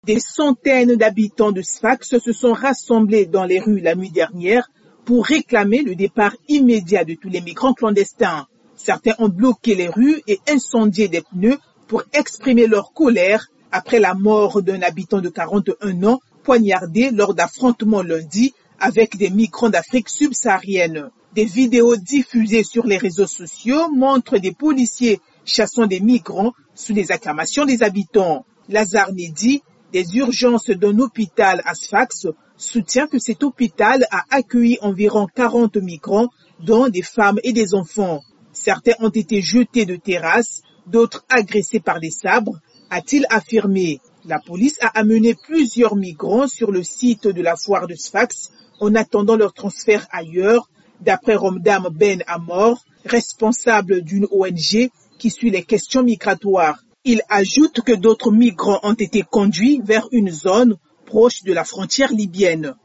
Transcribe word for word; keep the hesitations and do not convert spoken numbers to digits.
Des centaines d'habitants de Sfax se sont rassemblés dans les rues la nuit dernière pour réclamer le départ immédiat de tous les migrants clandestins. Certains ont bloqué les rues et incendié des pneus pour exprimer leur colère après la mort d'un habitant de quarante et un ans poignardé lors d'affrontements lundi avec des migrants d'Afrique subsaharienne. Des vidéos diffusées sur les réseaux sociaux montrent des policiers chassant des migrants sous les acclamations des habitants. Lazare Nedi, des urgences d'un hôpital à Sfax, soutient que cet hôpital a accueilli environ quarante migrants, dont des femmes et des enfants. Certains ont été jetés de terrasses, d'autres agressés par des sabres, a-t-il affirmé. La police a amené plusieurs migrants sur le site de la foire de Sfax en attendant leur transfert ailleurs, d'après Romdam Ben Amor, responsable d'une O N G qui suit les questions migratoires. Il ajoute que d'autres migrants ont été conduits vers une zone proche de la frontière libyenne.